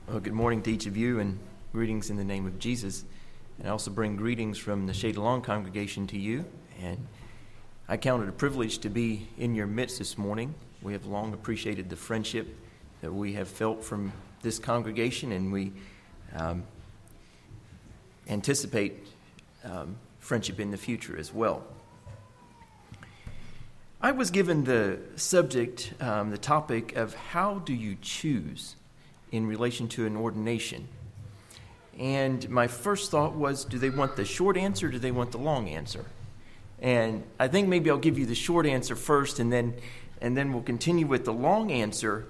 Well, good morning to each of you, and greetings in the name of Jesus. And I also bring greetings from the Shade Lawn congregation to you. And I count it a privilege to be in your midst this morning. We have long appreciated the friendship that we have felt from this congregation, and we anticipate friendship in the future as well. I was given the subject, the topic of how do you choose in relation to an ordination. And my first thought was, do they want the short answer or do they want the long answer? And I think maybe I'll give you the short answer first, and then we'll continue with the long answer.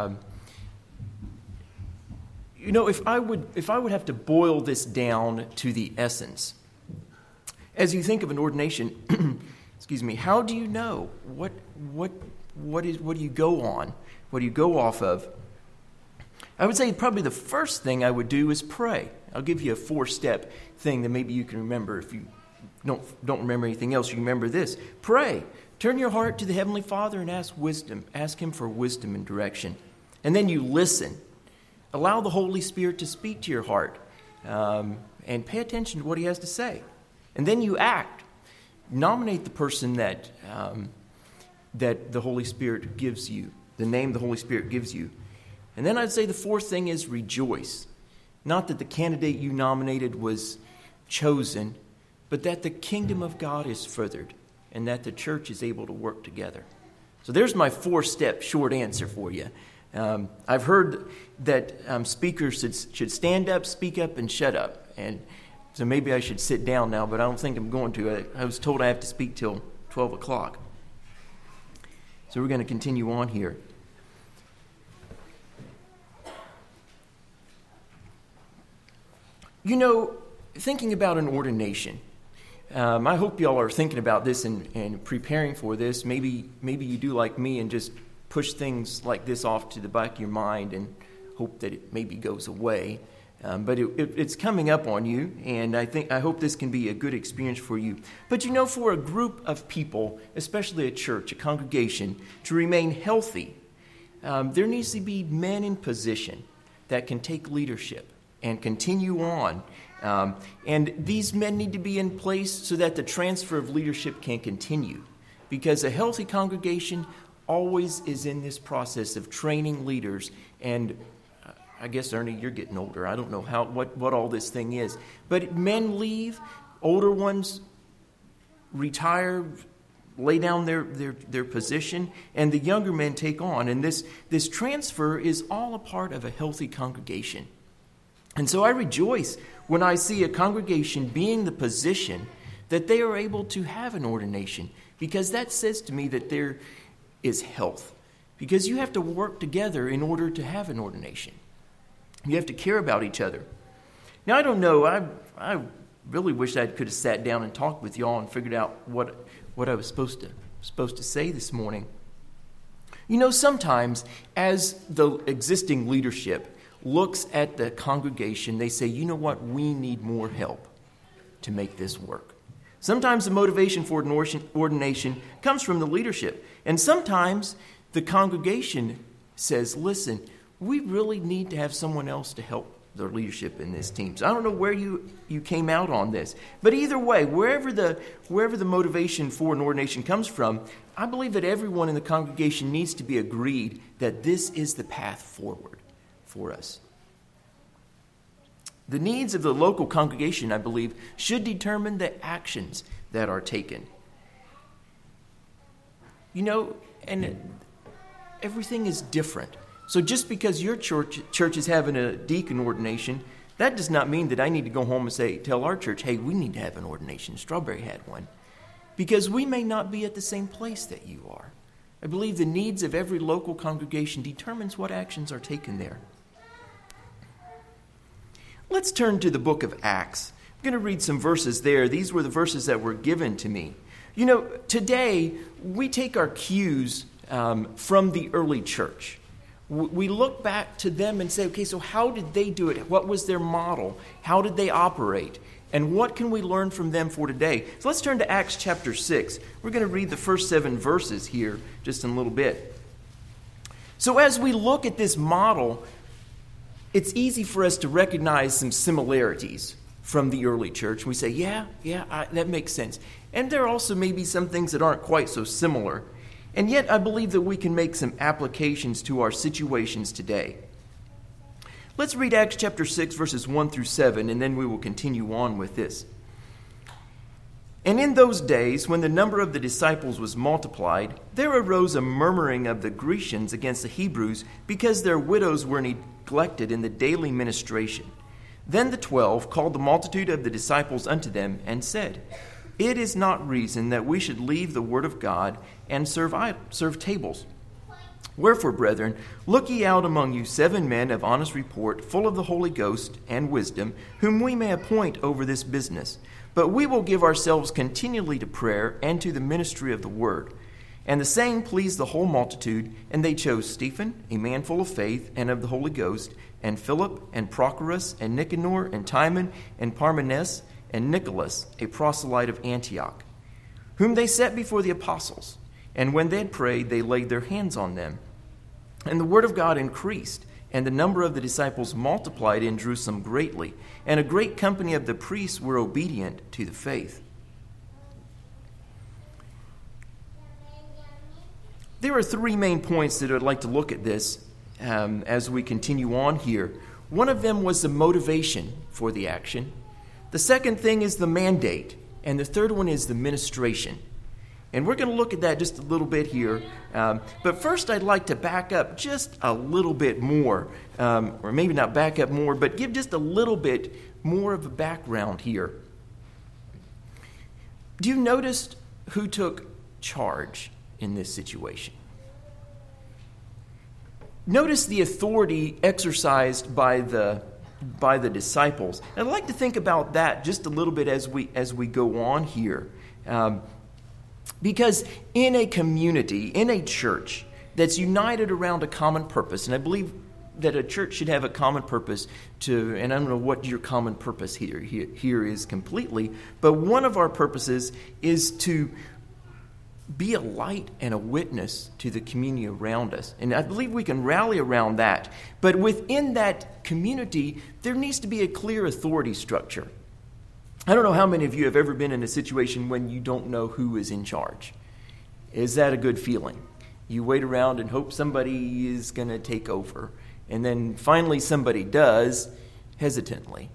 If I would have to boil this down to the essence, as you think of an ordination, how do you know what do you go on? What do you go off of? I would say probably the first thing I would do is pray. I'll give you a 4-step thing that maybe you can remember. If you don't remember anything else, you remember this. Pray. Turn your heart to the Heavenly Father and ask wisdom. Ask Him for wisdom and direction. And then you listen. Allow the Holy Spirit to speak to your heart and pay attention to what He has to say. And then you act. Nominate the person that the Holy Spirit gives you, the name the Holy Spirit gives you. And then I'd say the fourth thing is rejoice. Not that the candidate you nominated was chosen, but that the kingdom of God is furthered and that the church is able to work together. So there's my 4-step short answer for you. I've heard that speakers should stand up, speak up, and shut up. And so maybe I should sit down now, but I don't think I'm going to. I was told I have to speak till 12 o'clock. So we're going to continue on here. Thinking about an ordination, I hope y'all are thinking about this and preparing for this. Maybe you do like me and just push things like this off to the back of your mind and hope that it maybe goes away. But it's coming up on you, and I hope this can be a good experience for you. But for a group of people, especially a church, a congregation, to remain healthy, there needs to be men in position that can take leadership and continue on. And these men need to be in place so that the transfer of leadership can continue. Because a healthy congregation always is in this process of training leaders. And I guess, Ernie, you're getting older. I don't know what all this thing is. But men leave, older ones retire, lay down their position, and the younger men take on. And this transfer is all a part of a healthy congregation. And so I rejoice when I see a congregation being the position that they are able to have an ordination, because that says to me that there is health. Because you have to work together in order to have an ordination. You have to care about each other. Now, I don't know. I really wish I could have sat down and talked with y'all and figured out what I was supposed to say this morning. Sometimes as the existing leadership looks at the congregation, they say, you know what, we need more help to make this work. Sometimes the motivation for ordination comes from the leadership. And sometimes the congregation says, listen, we really need to have someone else to help the leadership in this team. So I don't know where you came out on this. But either way, wherever the motivation for an ordination comes from, I believe that everyone in the congregation needs to be agreed that this is the path forward for us. The needs of the local congregation, I believe, should determine the actions that are taken. And everything is different. So just because your church is having a deacon ordination, that does not mean that I need to go home and tell our church, hey, we need to have an ordination. Strawberry had one. Because we may not be at the same place that you are. I believe the needs of every local congregation determines what actions are taken there. Let's turn to the book of Acts. I'm going to read some verses there. These were the verses that were given to me. Today we take our cues from the early church. We look back to them and say, okay, so how did they do it? What was their model? How did they operate? And what can we learn from them for today? So let's turn to Acts chapter 6. We're going to read the first 7 verses here just in a little bit. So as we look at this model, it's easy for us to recognize some similarities from the early church. We say, that makes sense. And there are also maybe some things that aren't quite so similar. And yet I believe that we can make some applications to our situations today. Let's read Acts chapter 6, verses 1 through 7, and then we will continue on with this. And in those days, when the number of the disciples was multiplied, there arose a murmuring of the Grecians against the Hebrews, because their widows were neglected in the daily ministration. Then the 12 called the multitude of the disciples unto them, and said, It is not reason that we should leave the word of God and serve tables. Wherefore, brethren, look ye out among you 7 men of honest report, full of the Holy Ghost and wisdom, whom we may appoint over this business. But we will give ourselves continually to prayer and to the ministry of the word. And the saying pleased the whole multitude, and they chose Stephen, a man full of faith and of the Holy Ghost, and Philip, and Prochorus, and Nicanor, and Timon, and Parmenas, and Nicholas, a proselyte of Antioch, whom they set before the apostles. And when they had prayed, they laid their hands on them. And the word of God increased, and the number of the disciples multiplied in Jerusalem greatly, and a great company of the priests were obedient to the faith. There are 3 main points that I'd like to look at this as we continue on here. One of them was the motivation for the action. The second thing is the mandate. And the third one is the ministration. And we're going to look at that just a little bit here. But first, I'd like to back up just a little bit more. Or maybe not back up more, but give just a little bit more of a background here. Do you notice who took charge in this situation? Notice the authority exercised by the disciples. And I'd like to think about that just a little bit as we go on here. Because in a community, in a church that's united around a common purpose, and I believe that a church should have a common purpose and I don't know what your common purpose here is completely, but one of our purposes is to be a light and a witness to the community around us. And I believe we can rally around that. But within that community, there needs to be a clear authority structure. I don't know how many of you have ever been in a situation when you don't know who is in charge. Is that a good feeling? You wait around and hope somebody is going to take over. And then finally somebody does, hesitantly.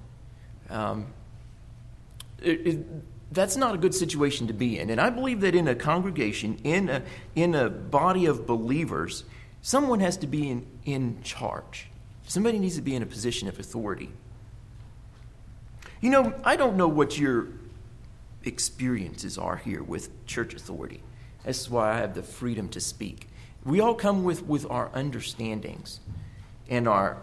That's not a good situation to be in. And I believe that in a congregation, in a body of believers, someone has to be in charge. Somebody needs to be in a position of authority. You know, I don't know what your experiences are here with church authority. That's why I have the freedom to speak. We all come with our understandings and our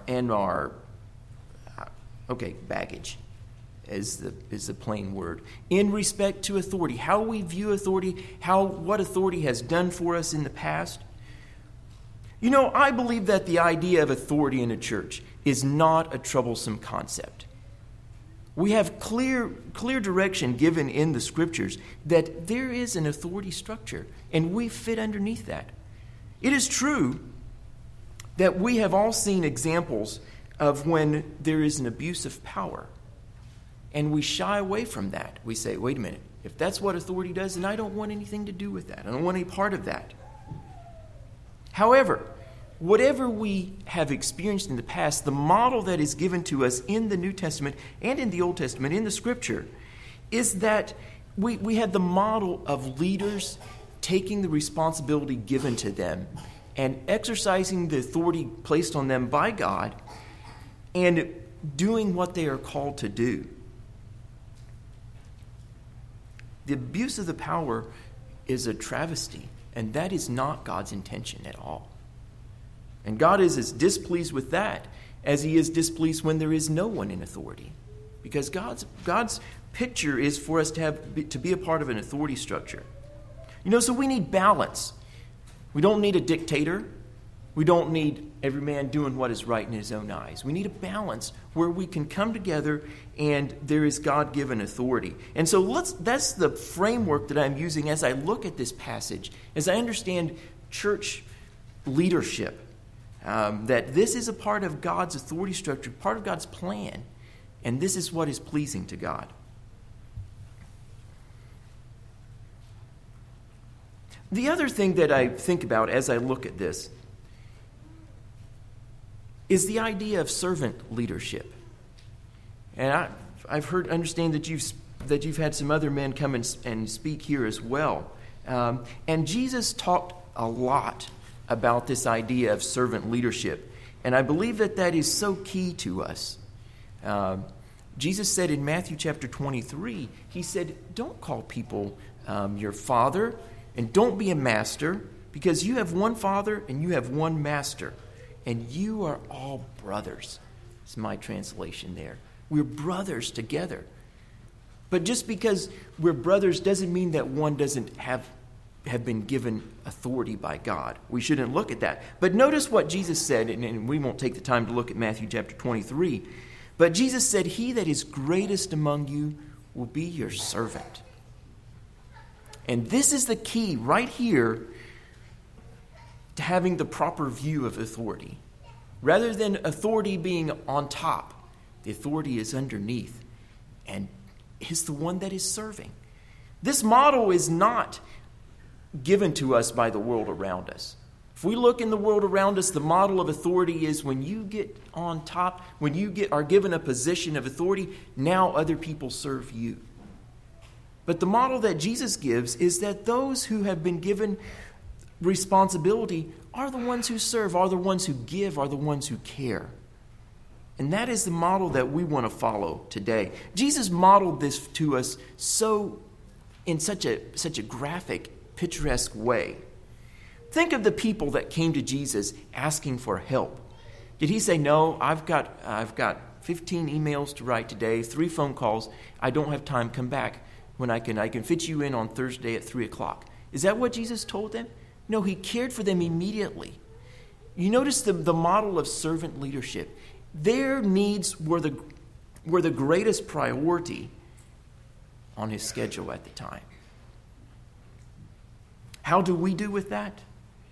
baggage is the plain word. In respect to authority, how we view authority, what authority has done for us in the past. You know, I believe that the idea of authority in a church is not a troublesome concept. We have clear direction given in the Scriptures that there is an authority structure, and we fit underneath that. It is true that we have all seen examples of when there is an abuse of power, and we shy away from that. We say, wait a minute, if that's what authority does, then I don't want anything to do with that. I don't want any part of that. However, whatever we have experienced in the past, the model that is given to us in the New Testament and in the Old Testament, in the Scripture, is that we have the model of leaders taking the responsibility given to them and exercising the authority placed on them by God and doing what they are called to do. The abuse of the power is a travesty, and that is not God's intention at all. And God is as displeased with that as he is displeased when there is no one in authority. Because God's picture is for us to be a part of an authority structure. You know, so we need balance. We don't need a dictator. We don't need every man doing what is right in his own eyes. We need a balance where we can come together and there is God-given authority. And so that's the framework that I'm using as I look at this passage, as I understand church leadership. that this is a part of God's authority structure, part of God's plan, and this is what is pleasing to God. The other thing that I think about as I look at this is the idea of servant leadership. And I've understand that you've had some other men come and speak here as well. And Jesus talked a lot about this idea of servant leadership. And I believe that is so key to us. Jesus said in Matthew chapter 23, he said, don't call people your father, and don't be a master, because you have one father and you have one master, and you are all brothers. It's my translation there. We're brothers together. But just because we're brothers doesn't mean that one doesn't have been given authority by God. We shouldn't look at that. But notice what Jesus said, and we won't take the time to look at Matthew chapter 23. But Jesus said, he that is greatest among you will be your servant. And this is the key right here to having the proper view of authority. Rather than authority being on top, the authority is underneath and is the one that is serving. This model is not given to us by the world around us. If we look in the world around us, the model of authority is when you get on top, when you are given a position of authority, now other people serve you. But the model that Jesus gives is that those who have been given responsibility are the ones who serve, are the ones who give, are the ones who care. And that is the model that we want to follow today. Jesus modeled this to us in such a graphic, picturesque way. Think of the people that came to Jesus asking for help. Did he say, no, I've got 15 emails to write today, 3 phone calls, I don't have time, come back when I can fit you in on Thursday at 3 o'clock. Is that what Jesus told them? No, he cared for them immediately. You notice the model of servant leadership. Their needs were the greatest priority on his schedule at the time. How do we do with that?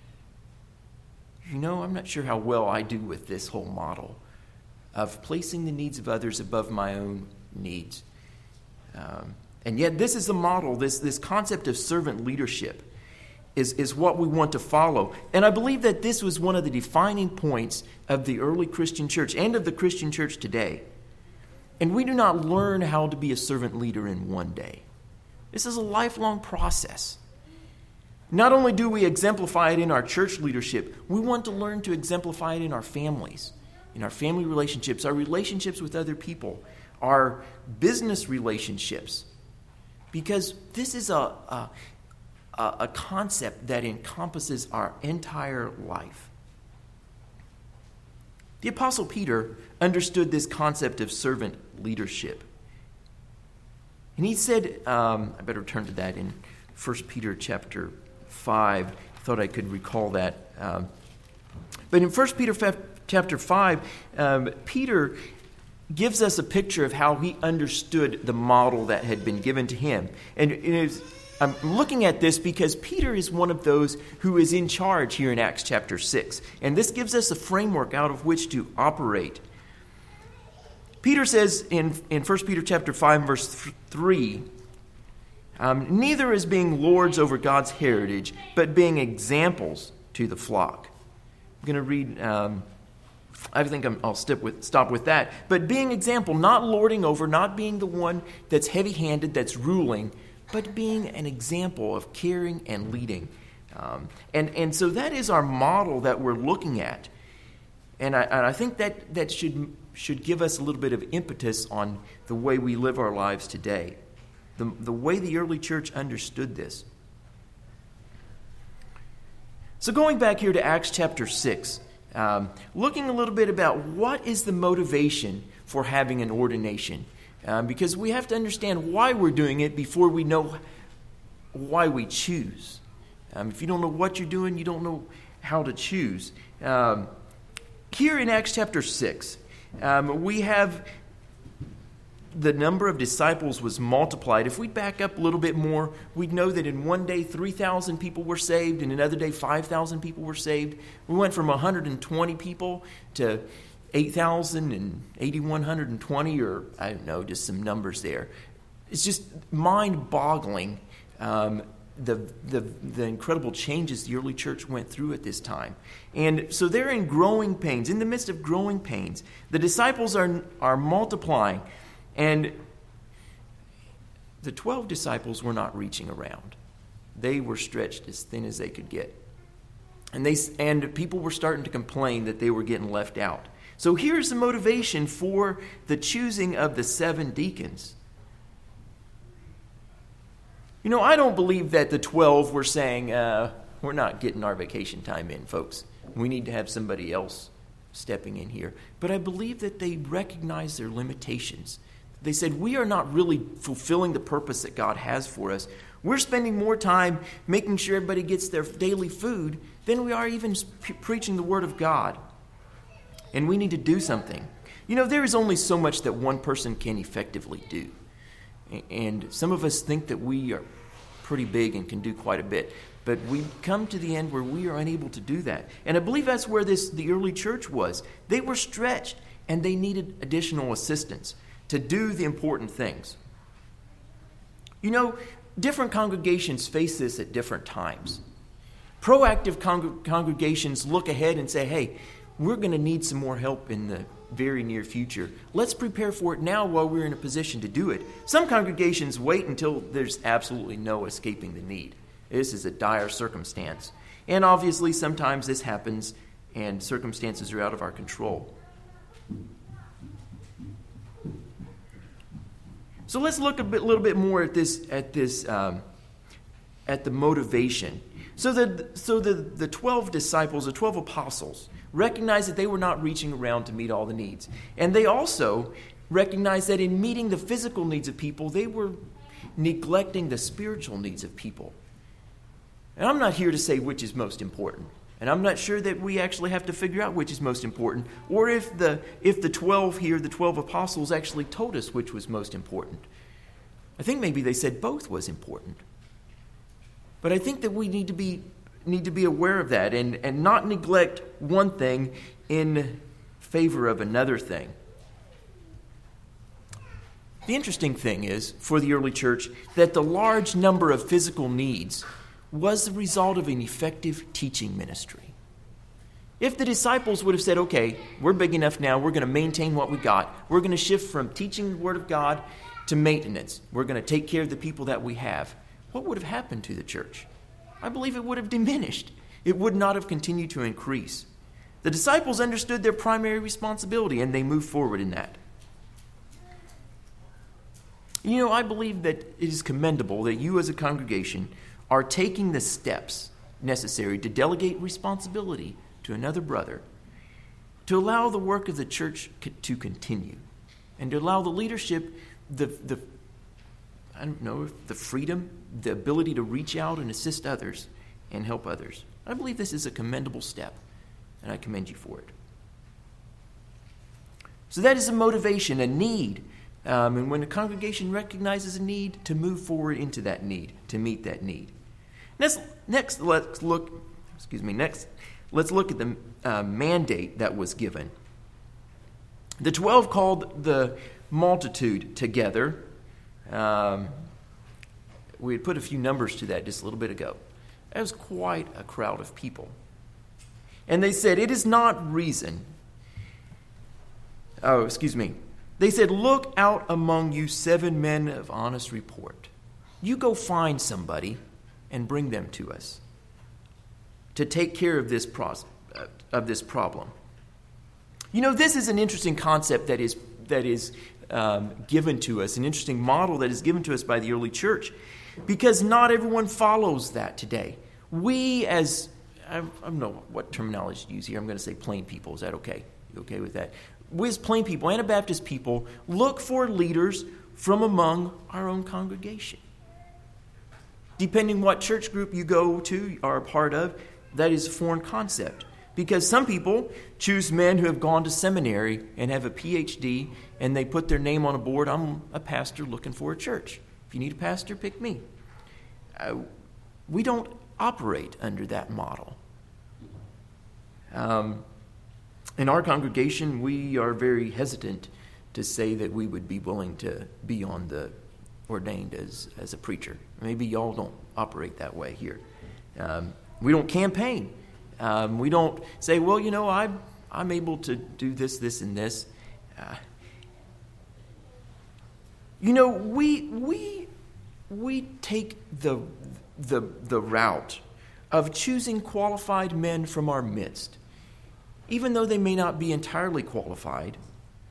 I'm not sure how well I do with this whole model of placing the needs of others above my own needs. And yet this is the model, this concept of servant leadership is what we want to follow. And I believe that this was one of the defining points of the early Christian church and of the Christian church today. And we do not learn how to be a servant leader in one day. This is a lifelong process. Not only do we exemplify it in our church leadership, we want to learn to exemplify it in our families, in our family relationships, our relationships with other people, our business relationships. Because this is a concept that encompasses our entire life. The Apostle Peter understood this concept of servant leadership. And he said, I better turn to that in 1 Peter chapter 5. I thought I could recall that. But in 1 Peter chapter 5, Peter gives us a picture of how he understood the model that had been given to him. And I'm looking at this because Peter is one of those who is in charge here in Acts chapter 6. And this gives us a framework out of which to operate. Peter says in 1 Peter chapter 5, verse 3, neither is being lords over God's heritage, but being examples to the flock. I'm going to read, I think I'll stop with that. But being example, not lording over, not being the one that's heavy-handed, that's ruling, but being an example of caring and leading. And so that is our model that we're looking at. And I think that should give us a little bit of impetus on the way we live our lives today. The way the early church understood this. So going back here to Acts chapter 6, looking a little bit about what is the motivation for having an ordination. Because we have to understand why we're doing it before we know why we choose. If you don't know what you're doing, you don't know how to choose. Here in Acts chapter 6, we have the number of disciples was multiplied, if we back up a little bit more, we'd know that in one day 3,000 people were saved, and another day 5,000 people were saved. We went from 120 people to 8,000 and 8,120, or I don't know, just some numbers there. It's just mind-boggling, the incredible changes the early church went through at this time. And so they're in growing pains, in the midst of growing pains. The disciples are multiplying, and the 12 disciples were not reaching around. They were stretched as thin as they could get. And people were starting to complain that they were getting left out. So here's the motivation for the choosing of the 7 deacons. You know, I don't believe that the 12 were saying, we're not getting our vacation time in, folks. We need to have somebody else stepping in here. But I believe that they recognized their limitations. They said, we are not really fulfilling the purpose that God has for us. We're spending more time making sure everybody gets their daily food than we are even preaching the Word of God. And we need to do something. You know, there is only so much that one person can effectively do. And some of us think that we are pretty big and can do quite a bit. But we come to the end where we are unable to do that. And I believe that's where the early church was. They were stretched, and they needed additional assistance to do the important things. You know, different congregations face this at different times. Proactive congregations look ahead and say, hey, we're going to need some more help in the very near future. Let's prepare for it now while we're in a position to do it. Some congregations wait until there's absolutely no escaping the need. This is a dire circumstance. And obviously sometimes this happens and circumstances are out of our control. So let's look a little bit more at the motivation. So the 12 disciples, the 12 apostles, recognized that they were not reaching around to meet all the needs. And they also recognized that in meeting the physical needs of people, they were neglecting the spiritual needs of people. And I'm not here to say which is most important. And I'm not sure that we actually have to figure out which is most important, or if the 12 here, the 12 apostles, actually told us which was most important. I think maybe they said both was important. But I think that we need to be aware of that and not neglect one thing in favor of another thing. The interesting thing is, for the early church, that the large number of physical needs was the result of an effective teaching ministry. If the disciples would have said, okay, we're big enough now, we're going to maintain what we got, we're going to shift from teaching the Word of God to maintenance, we're going to take care of the people that we have, what would have happened to the church? I believe it would have diminished. It would not have continued to increase. The disciples understood their primary responsibility, and they moved forward in that. You know, I believe that it is commendable that you as a congregation are taking the steps necessary to delegate responsibility to another brother, to allow the work of the church to continue, and to allow the leadership the freedom, the ability to reach out and assist others and help others. I believe this is a commendable step, and I commend you for it. So that is a motivation, a need. And when a congregation recognizes a need, to move forward into that need, to meet that need. Next, let's look at the mandate that was given. The 12 called the multitude together. We had put a few numbers to that just a little bit ago. That was quite a crowd of people. And they said, it is not reason. They said, look out among you 7 men of honest report. You go find somebody and bring them to us to take care of this problem. You know, this is an interesting concept that is given to us, an interesting model that is given to us by the early church, because not everyone follows that today. We as, I don't know what terminology to use here, I'm going to say plain people. Is that okay? You okay with that? We as plain people, Anabaptist people, look for leaders from among our own congregation. Depending what church group you go to, are a part of, that is a foreign concept. Because some people choose men who have gone to seminary and have a PhD, and they put their name on a board. I'm a pastor looking for a church. If you need a pastor, pick me. We don't operate under that model. In our congregation, we are very hesitant to say that we would be willing to be on the ordained as a preacher. Maybe y'all don't operate that way here. We don't campaign. We don't say, well, I'm able to do this, this, and this. We take the route of choosing qualified men from our midst, even though they may not be entirely qualified,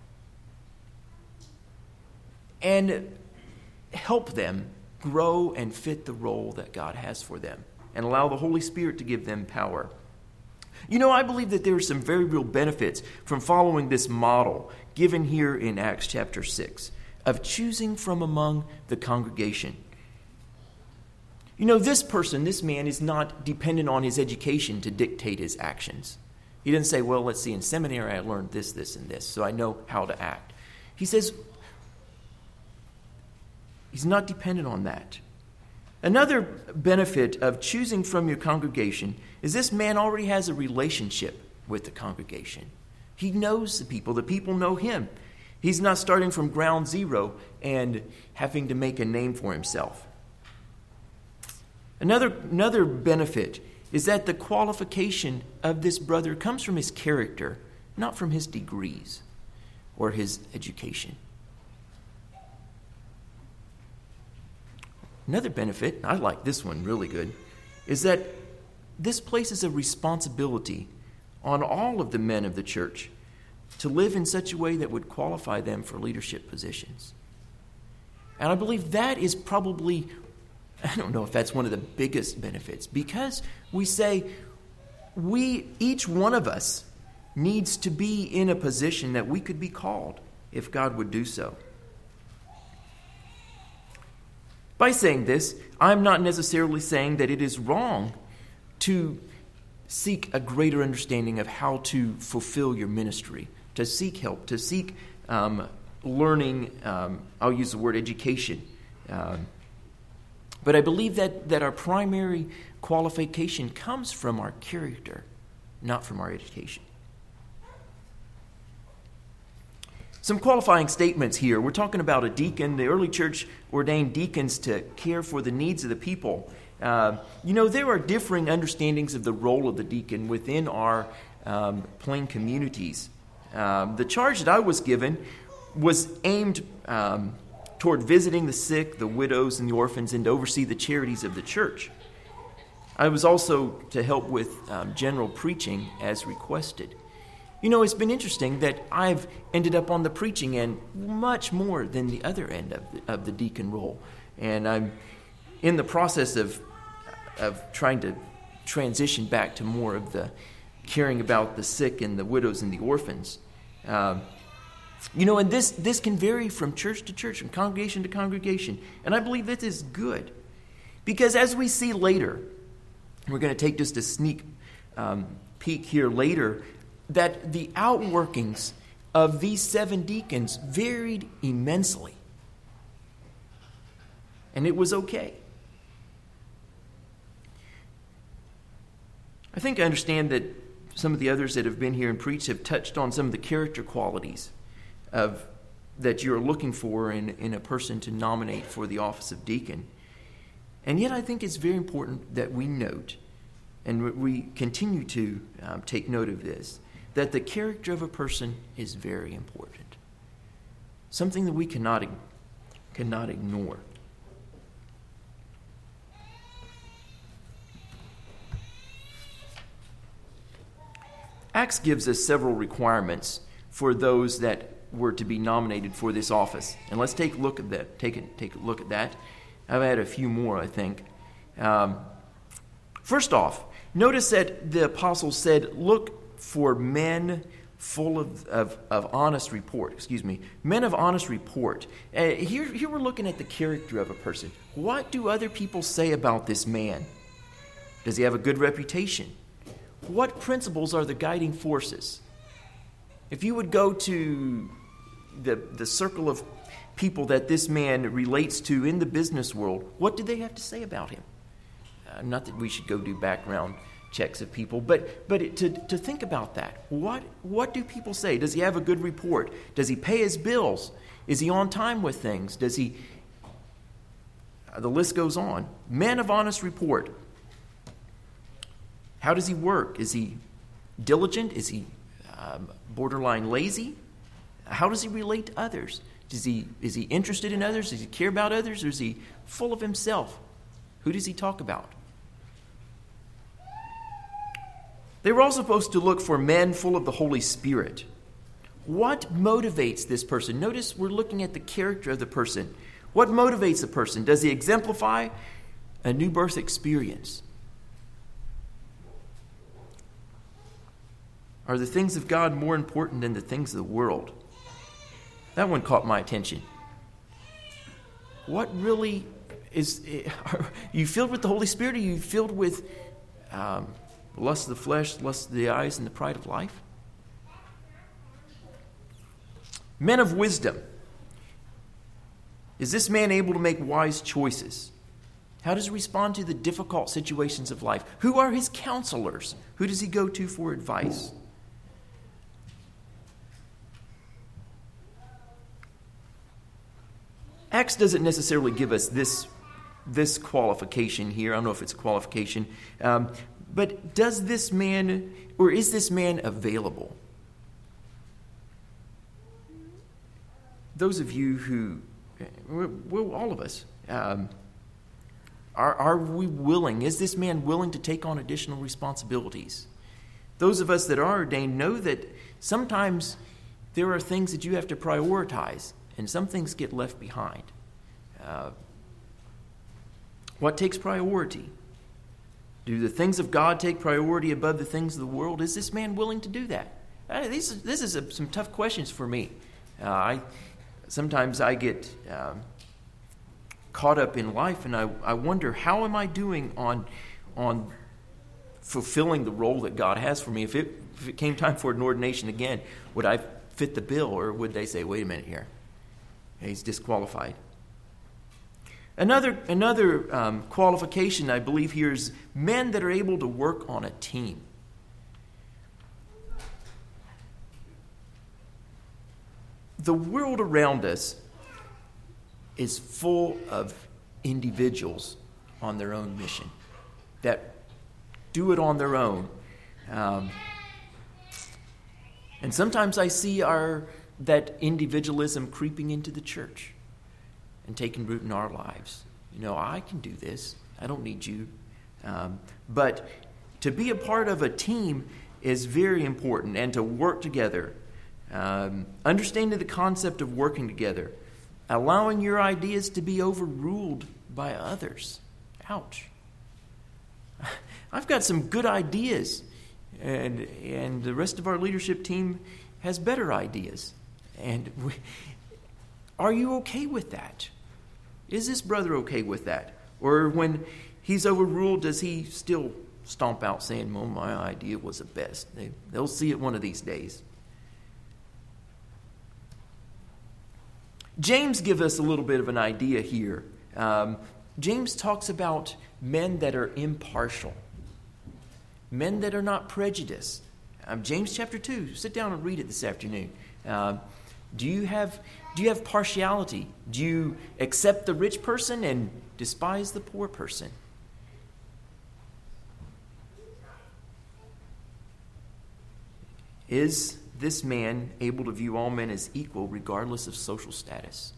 and help them grow and fit the role that God has for them, and allow the Holy Spirit to give them power. I believe that there are some very real benefits from following this model given here in Acts chapter 6 of choosing from among the congregation. This man is not dependent on his education to dictate his actions. He didn't say, well, let's see, in seminary I learned this, this, and this, so I know how to act. He says he's not dependent on that. Another benefit of choosing from your congregation is this man already has a relationship with the congregation. He knows the people know him. He's not starting from ground zero and having to make a name for himself. Another benefit is that the qualification of this brother comes from his character, not from his degrees or his education. Another benefit, I like this one really good, is that this places a responsibility on all of the men of the church to live in such a way that would qualify them for leadership positions. And I believe that is probably, I don't know if that's one of the biggest benefits, because we say each one of us needs to be in a position that we could be called if God would do so. By saying this, I'm not necessarily saying that it is wrong to seek a greater understanding of how to fulfill your ministry, to seek help, to seek learning. I'll use the word education. But I believe that our primary qualification comes from our character, not from our education. Some qualifying statements here. We're talking about a deacon. The early church ordained deacons to care for the needs of the people. There are differing understandings of the role of the deacon within our plain communities. The charge that I was given was aimed toward visiting the sick, the widows, and the orphans, and to oversee the charities of the church. I was also to help with general preaching as requested. It's been interesting that I've ended up on the preaching end much more than the other end of the deacon role. And I'm in the process of trying to transition back to more of the caring about the sick and the widows and the orphans. And this can vary from church to church, from congregation to congregation. And I believe this is good. Because as we see later, we're going to take just a sneak peek here later, that the outworkings of these 7 deacons varied immensely. And it was okay. I think I understand that some of the others that have been here and preached have touched on some of the character qualities that you're looking for in a person to nominate for the office of deacon. And yet I think it's very important that we note, and we continue to take note of this, that the character of a person is very important. Something that we cannot ignore. Acts gives us several requirements for those that were to be nominated for this office. And let's take a look at that. Take a look at that. I've had a few more, I think. First off, notice that the apostle said, look for men full of honest report. Men of honest report. Here we're looking at the character of a person. What do other people say about this man? Does he have a good reputation? what principles are the guiding forces? If you would go to the circle of people that this man relates to in the business world, what do they have to say about him? Not that we should go do background checks of people, but to think about that. What do people say? Does he have a good report? Does he pay his bills? Is he on time with things? Does he... the list goes on. Man of honest report. How does he work? Is he diligent? Is he borderline lazy? How does he relate to others? Is he interested in others? Does he care about others? Or is he full of himself? Who does he talk about? They were also supposed to look for men full of the Holy Spirit. What motivates this person? Notice we're looking at the character of the person. What motivates the person? Does he exemplify a new birth experience? Are the things of God more important than the things of the world? That one caught my attention. What really is... Are you filled with the Holy Spirit? Are you filled with lust of the flesh, lust of the eyes, and the pride of life? Men of wisdom. Is this man able to make wise choices? How does he respond to the difficult situations of life? Who are his counselors? Who does he go to for advice? Acts doesn't necessarily give us this qualification here. I don't know if it's a qualification. But does this man, or is this man available? Those of you who, well, all of us, are we willing? Is this man willing to take on additional responsibilities? Those of us that are ordained know that sometimes there are things that you have to prioritize, and some things get left behind. What takes priority? Do the things of God take priority above the things of the world? Is this man willing to do that? This is some tough questions for me. Sometimes I get caught up in life, and I wonder, how am I doing on fulfilling the role that God has for me? If it came time for an ordination again, would I fit the bill, or would they say, wait a minute here, he's disqualified? Another qualification I believe here is men that are able to work on a team. The world around us is full of individuals on their own mission that do it on their own. And sometimes I see that individualism creeping into the church and taking root in our lives. I can do this. I don't need you. But to be a part of a team is very important, and to work together. Understanding the concept of working together. Allowing your ideas to be overruled by others. Ouch. I've got some good ideas, and the rest of our leadership team has better ideas. And are you okay with that? Is this brother okay with that? Or when he's overruled, does he still stomp out saying, well, my idea was the best? They'll see it one of these days. James gives us a little bit of an idea here. James talks about men that are impartial, men that are not prejudiced. James chapter 2, sit down and read it this afternoon. Do you have partiality? Do you accept the rich person and despise the poor person? Is this man able to view all men as equal regardless of social status?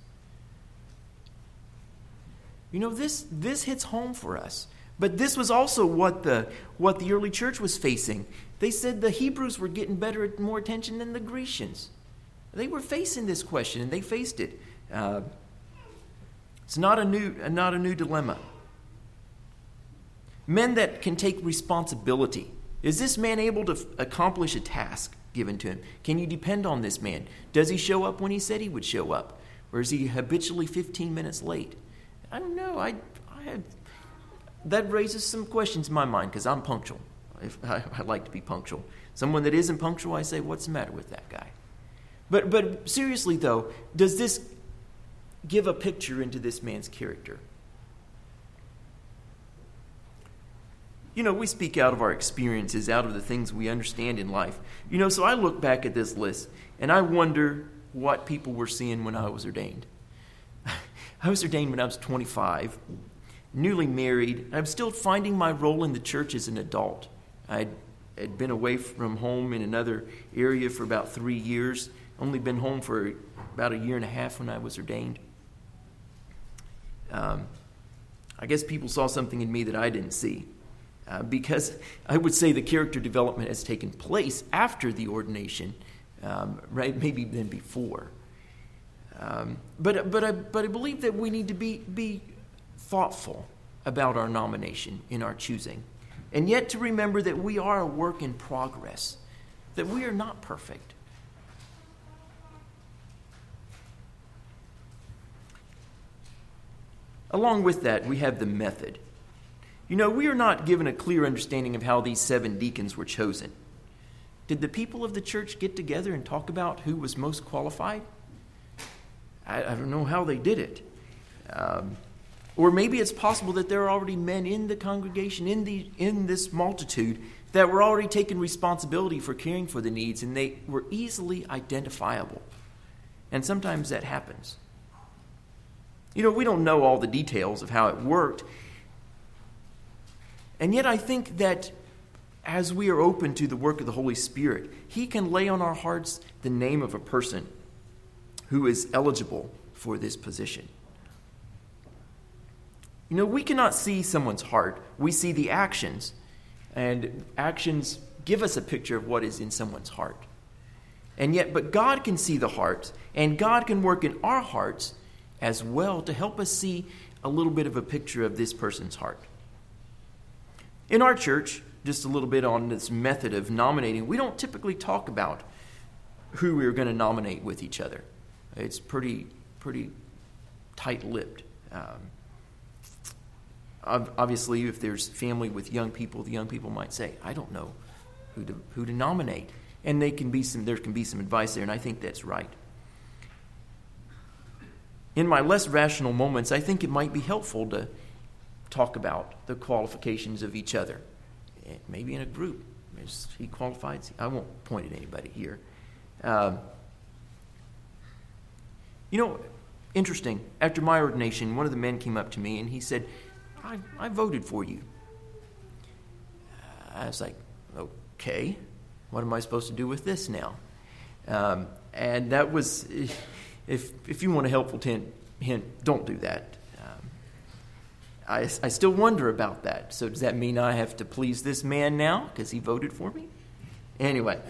This hits home for us. But this was also what the early church was facing. They said the Hebrews were getting more attention than the Grecians. They were facing this question, and they faced it. It's not a new dilemma. Men that can take responsibility. Is this man able to accomplish a task given to him? Can you depend on this man? Does he show up when he said he would show up? Or is he habitually 15 minutes late? I don't know. That raises some questions in my mind, because I'm punctual. I like to be punctual. Someone that isn't punctual, I say, what's the matter with that guy? But seriously, though, does this give a picture into this man's character? We speak out of our experiences, out of the things we understand in life. So I look back at this list, and I wonder what people were seeing when I was ordained. I was ordained when I was 25, newly married. I'm still finding my role in the church as an adult. I had been away from home in another area for about 3 years, only been home for about 1.5 years when I was ordained. I guess people saw something in me that I didn't see. Because I would say the character development has taken place after the ordination, right? Maybe than before. But I believe that we need to be thoughtful about our nomination in our choosing, and yet to remember that we are a work in progress, that we are not perfect. Along with that, we have the method. We are not given a clear understanding of how these 7 deacons were chosen. Did the people of the church get together and talk about who was most qualified? I don't know how they did it. Or maybe it's possible that there are already men in the congregation, in this multitude, that were already taking responsibility for caring for the needs, and they were easily identifiable. And sometimes that happens. We don't know all the details of how it worked. And yet I think that as we are open to the work of the Holy Spirit, He can lay on our hearts the name of a person who is eligible for this position. We cannot see someone's heart. We see the actions, and actions give us a picture of what is in someone's heart. But God can see the heart, and God can work in our hearts as well to help us see a little bit of a picture of this person's heart. In our church, just a little bit on this method of nominating, we don't typically talk about who we're going to nominate with each other. It's pretty tight-lipped. Obviously, if there's family with young people, the young people might say, I don't know who to nominate. And there can be some advice there, and I think that's right. In my less rational moments, I think it might be helpful to talk about the qualifications of each other. Maybe in a group. Is he qualified? I won't point at anybody here. Interesting. After my ordination, one of the men came up to me and he said, I voted for you. I was like, okay, what am I supposed to do with this now? And that was, if you want a helpful hint, don't do that. I still wonder about that. So does that mean I have to please this man now because he voted for me? Anyway,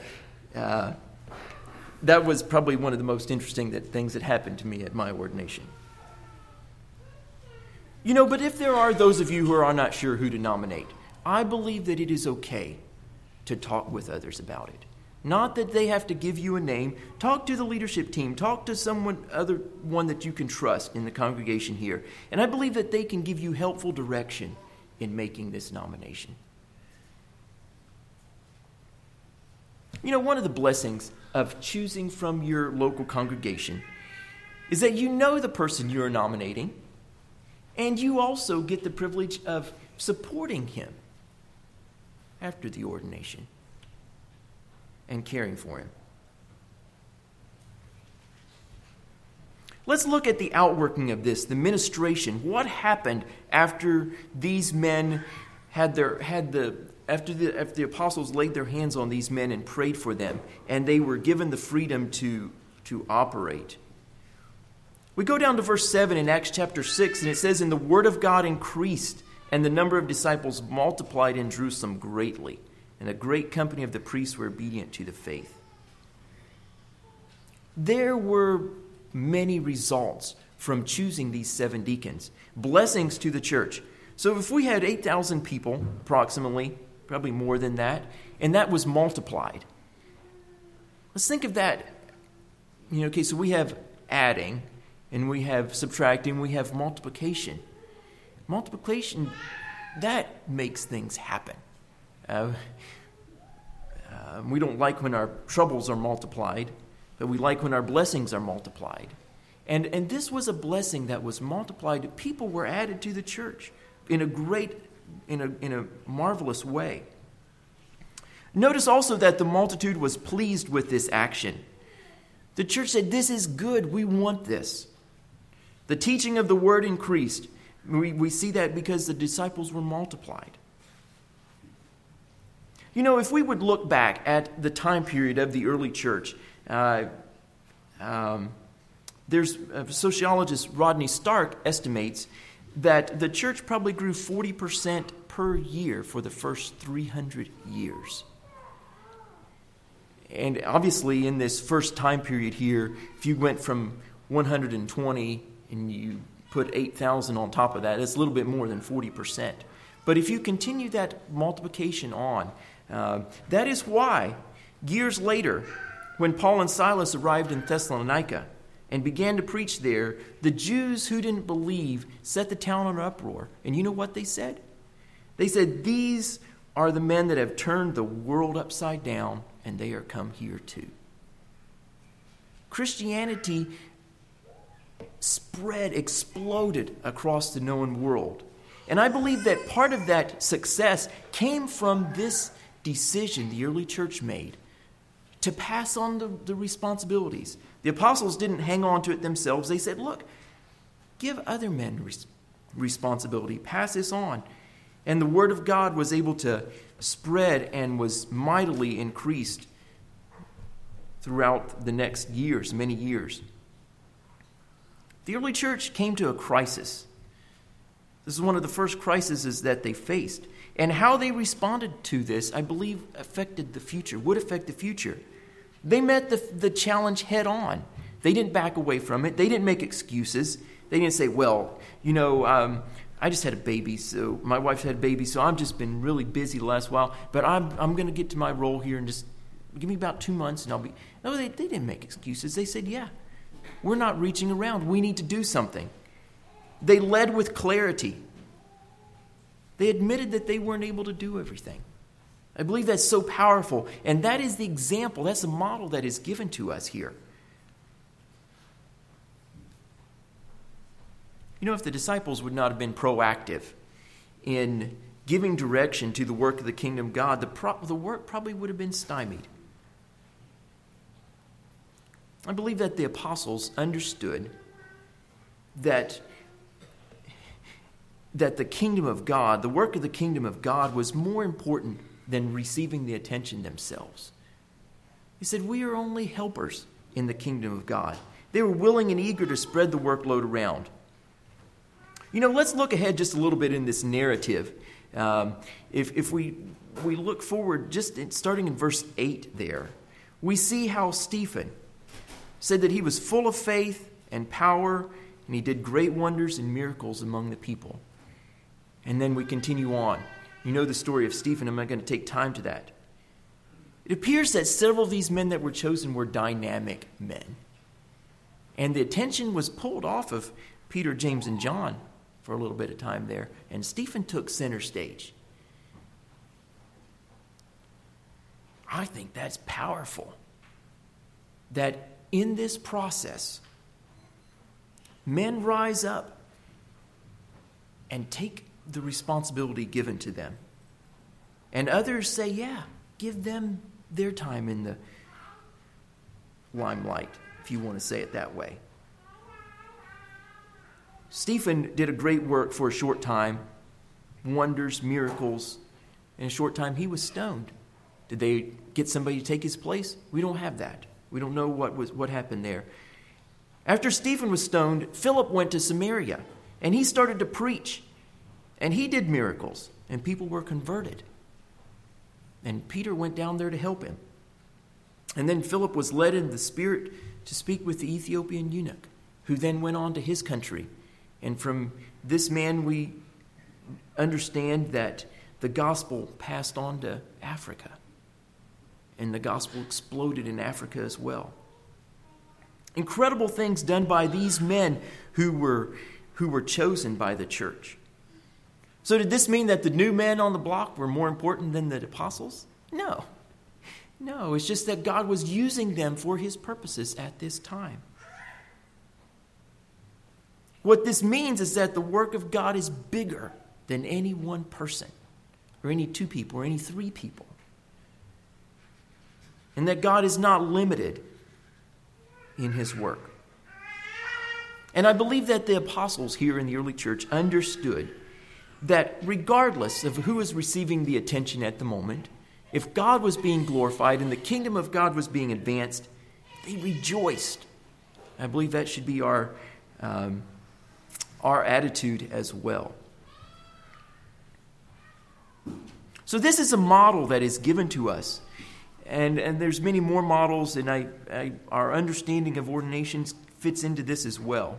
that was probably one of the most interesting things that happened to me at my ordination. But if there are those of you who are not sure who to nominate, I believe that it is okay to talk with others about it. Not that they have to give you a name. Talk to the leadership team. Talk to one that you can trust in the congregation here. And I believe that they can give you helpful direction in making this nomination. One of the blessings of choosing from your local congregation is that you know the person you're nominating, and you also get the privilege of supporting him after the ordination and caring for him. Let's look at the outworking of this, the ministration. What happened after these men after the apostles laid their hands on these men and prayed for them, and they were given the freedom to operate? We go down to verse 7 in Acts chapter 6, and it says, "And the word of God increased, and the number of disciples multiplied in Jerusalem greatly, and a great company of the priests were obedient to the faith." There were many results from choosing these 7 deacons. Blessings to the church. So if we had 8,000 people, approximately, probably more than that, and that was multiplied. Let's think of that. Okay, so we have adding, and we have subtracting, we have multiplication. Multiplication, that makes things happen. We don't like when our troubles are multiplied, but we like when our blessings are multiplied. And this was a blessing that was multiplied. People were added to the church in a marvelous way. Notice also that the multitude was pleased with this action. The church said, "This is good. We want this." The teaching of the word increased. We see that because the disciples were multiplied. You know, if we would look back at the time period of the early church, there's sociologist Rodney Stark estimates that the church probably grew 40% per year for the first 300 years. And obviously in this first time period here, if you went from 120 and you put 8,000 on top of that, it's a little bit more than 40%. But if you continue that multiplication on, that is why years later, when Paul and Silas arrived in Thessalonica and began to preach there, the Jews who didn't believe set the town in an uproar. And you know what they said? They said, "These are the men that have turned the world upside down, and they are come here too." Christianity exploded across the known world. And I believe that part of that success came from this decision the early church made to pass on the responsibilities. The apostles didn't hang on to it themselves. They said, "Look, give other men responsibility. Pass this on." And the word of God was able to spread and was mightily increased throughout the next years, many years. The early church came to a crisis. This is one of the first crises that they faced. And how they responded to this, I believe, would affect the future. They met the challenge head on. They didn't back away from it. They didn't make excuses. They didn't say, "Well, I just had a baby, so my wife had a baby, so I've just been really busy the last while, but I'm going to get to my role here and just give me about 2 months and I'll be..." No, they didn't make excuses. They said, "Yeah, we're not reaching around. We need to do something." They led with clarity. They admitted that they weren't able to do everything. I believe that's so powerful. And that is the example, that's the model that is given to us here. You know, if the disciples would not have been proactive in giving direction to the work of the kingdom of God, the work probably would have been stymied. I believe that the apostles understood that the kingdom of God, the work of the kingdom of God, was more important than receiving the attention themselves. He said, "We are only helpers in the kingdom of God." They were willing and eager to spread the workload around. You know, let's look ahead just a little bit in this narrative. If we look forward, just starting in verse 8 there, we see how Stephen said that he was full of faith and power, and he did great wonders and miracles among the people. And then we continue on. You know the story of Stephen. I'm not going to take time to that. It appears that several of these men that were chosen were dynamic men. And the attention was pulled off of Peter, James, and John for a little bit of time there. And Stephen took center stage. I think that's powerful. That in this process, men rise up and take the responsibility given to them. And others say, "Yeah, give them their time in the limelight," if you want to say it that way. Stephen did a great work for a short time, wonders, miracles. In a short time, he was stoned. Did they get somebody to take his place? We don't have that. We don't know what happened there. After Stephen was stoned, Philip went to Samaria, and he started to preach. And he did miracles, and people were converted. And Peter went down there to help him. And then Philip was led in the Spirit to speak with the Ethiopian eunuch, who then went on to his country. And from this man, we understand that the gospel passed on to Africa. And the gospel exploded in Africa as well. Incredible things done by these men who were chosen by the church. So did this mean that the new men on the block were more important than the apostles? No. No, it's just that God was using them for his purposes at this time. What this means is that the work of God is bigger than any one person, or any two people, or any three people. And that God is not limited in his work. And I believe that the apostles here in the early church understood that regardless of who was receiving the attention at the moment, if God was being glorified and the kingdom of God was being advanced, they rejoiced. I believe that should be our attitude as well. So this is a model that is given to us. And there's many more models, and our understanding of ordinations fits into this as well.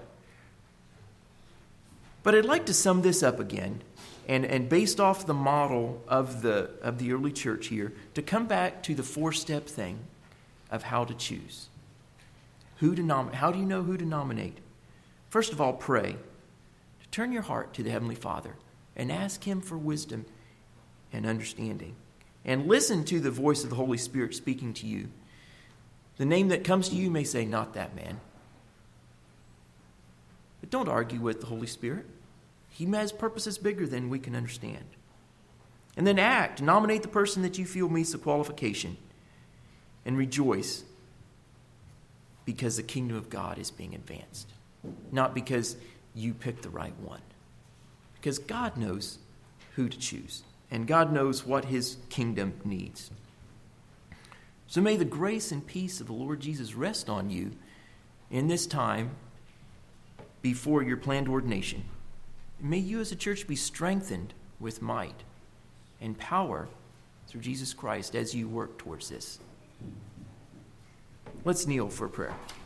But I'd like to sum this up again, and based off the model of the early church here, to come back to the 4-step thing of how to choose. How do you know who to nominate? First of all, pray. Turn your heart to the Heavenly Father and ask him for wisdom and understanding. And listen to the voice of the Holy Spirit speaking to you. The name that comes to you may say, not that man. But don't argue with the Holy Spirit. He has purposes bigger than we can understand. And then act. Nominate the person that you feel meets the qualification. And rejoice because the kingdom of God is being advanced. Not because you picked the right one. Because God knows who to choose. And God knows what his kingdom needs. So may the grace and peace of the Lord Jesus rest on you in this time before your planned ordination. May you as a church be strengthened with might and power through Jesus Christ as you work towards this. Let's kneel for prayer.